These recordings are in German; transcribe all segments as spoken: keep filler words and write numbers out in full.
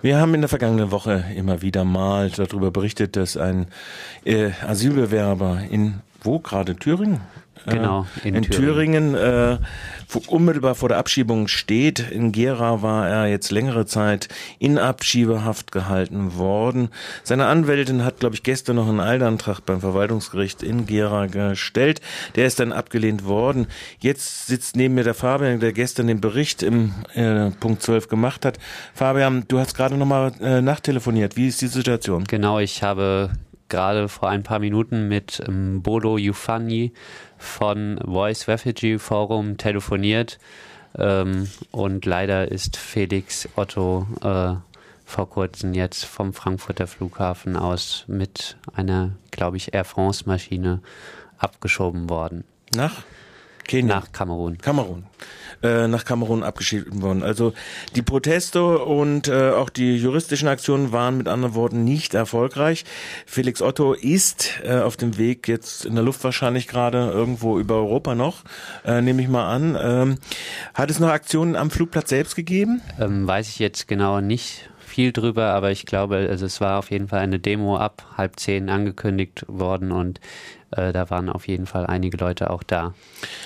Wir haben in der vergangenen Woche immer wieder mal darüber berichtet, dass ein äh, Asylbewerber in, wo gerade, Thüringen? Genau, in, in Thüringen, Thüringen äh, unmittelbar vor der Abschiebung steht. In Gera war er jetzt längere Zeit in Abschiebehaft gehalten worden. Seine Anwältin hat, glaube ich, gestern noch einen Eilantrag beim Verwaltungsgericht in Gera gestellt. Der ist dann abgelehnt worden. Jetzt sitzt neben mir der Fabian, der gestern den Bericht im äh, Punkt zwölf gemacht hat. Fabian, du hast gerade nochmal äh, nachtelefoniert. Wie ist die Situation? Genau, ich habe gerade vor ein paar Minuten mit ähm, Bodo Jufani von Voice Refugee Forum telefoniert ähm, und leider ist Felix Otto äh, vor kurzem jetzt vom Frankfurter Flughafen aus mit einer, glaube ich, Air France Maschine abgeschoben worden. Nach Kenia? Nach Kamerun. Kamerun. Äh, nach Kamerun abgeschieden worden. Also die Proteste und äh, auch die juristischen Aktionen waren mit anderen Worten nicht erfolgreich. Felix Otto ist äh, auf dem Weg jetzt in der Luft wahrscheinlich gerade irgendwo über Europa noch, äh, nehme ich mal an. Ähm, hat es noch Aktionen am Flugplatz selbst gegeben? Ähm, weiß ich jetzt genau nicht viel drüber, aber ich glaube, also es war auf jeden Fall eine Demo ab halb zehn angekündigt worden und äh, da waren auf jeden Fall einige Leute auch da.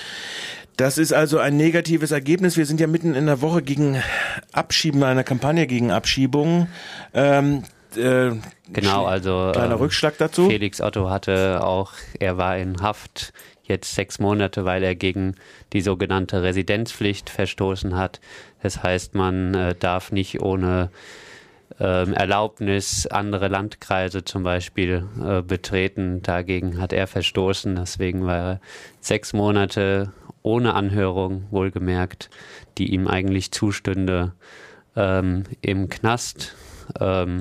Das ist also ein negatives Ergebnis. Wir sind ja mitten in der Woche gegen Abschieben, einer Kampagne gegen Abschiebungen. Ähm, äh, genau, also kleiner äh, Rückschlag dazu. Felix Otto hatte auch, er war in Haft jetzt sechs Monate, weil er gegen die sogenannte Residenzpflicht verstoßen hat. Das heißt, man äh, darf nicht ohne ähm, Erlaubnis andere Landkreise zum Beispiel äh, betreten. Dagegen hat er verstoßen. Deswegen war er sechs Monate ohne Anhörung, wohlgemerkt, die ihm eigentlich zustünde, ähm, im Knast. Ähm,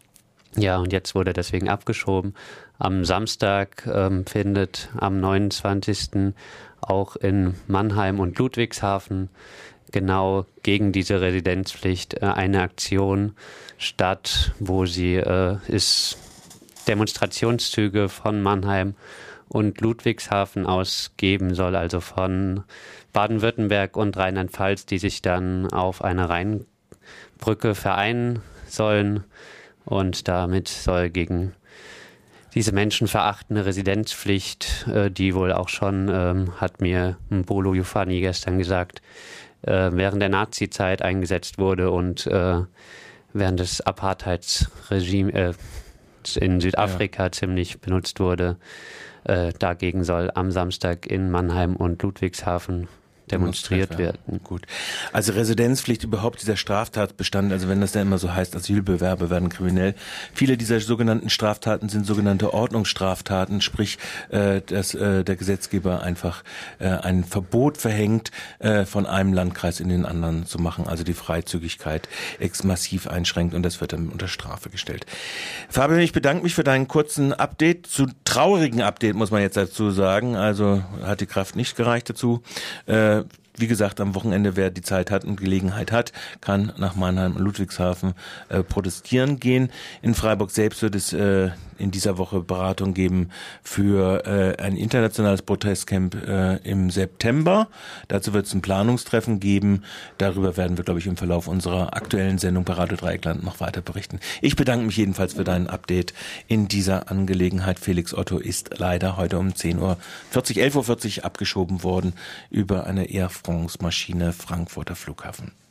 ja, und jetzt wurde er deswegen abgeschoben. Am Samstag ähm, findet am neunundzwanzigsten auch in Mannheim und Ludwigshafen genau gegen diese Residenzpflicht äh, eine Aktion statt, wo sie äh, ist Demonstrationszüge von Mannheim und Ludwigshafen aus geben soll, also von Baden-Württemberg und Rheinland-Pfalz, die sich dann auf einer Rheinbrücke vereinen sollen. Und damit soll gegen diese menschenverachtende Residenzpflicht, äh, die wohl auch schon, ähm, hat mir Bodo Jufani gestern gesagt, äh, während der Nazi-Zeit eingesetzt wurde und äh, während des Apartheidsregimes äh, in Südafrika ja. ziemlich benutzt wurde. Äh, dagegen soll am Samstag in Mannheim und Ludwigshafen demonstriert werden. Gut. Also Residenzpflicht überhaupt, dieser Straftatbestand, also wenn das dann immer so heißt, Asylbewerber werden kriminell. Viele dieser sogenannten Straftaten sind sogenannte Ordnungsstraftaten, sprich, äh, dass äh, der Gesetzgeber einfach äh, ein Verbot verhängt, äh, von einem Landkreis in den anderen zu machen, also die Freizügigkeit ex massiv einschränkt und das wird dann unter Strafe gestellt. Fabian, ich bedanke mich für deinen kurzen Update, zu traurigen Update muss man jetzt dazu sagen, also hat die Kraft nicht gereicht dazu. Äh, Wie gesagt, am Wochenende, wer die Zeit hat und Gelegenheit hat, kann nach Mannheim und Ludwigshafen äh, protestieren gehen. In Freiburg selbst wird es äh, in dieser Woche Beratung geben für äh, ein internationales Protestcamp äh, im September. Dazu wird es ein Planungstreffen geben. Darüber werden wir, glaube ich, im Verlauf unserer aktuellen Sendung bei Radio Dreieckland noch weiter berichten. Ich bedanke mich jedenfalls für deinen Update in dieser Angelegenheit. Felix Otto ist leider heute um zehn Uhr vierzig, elf Uhr vierzig abgeschoben worden über eine Air France Maschine Frankfurter Flughafen.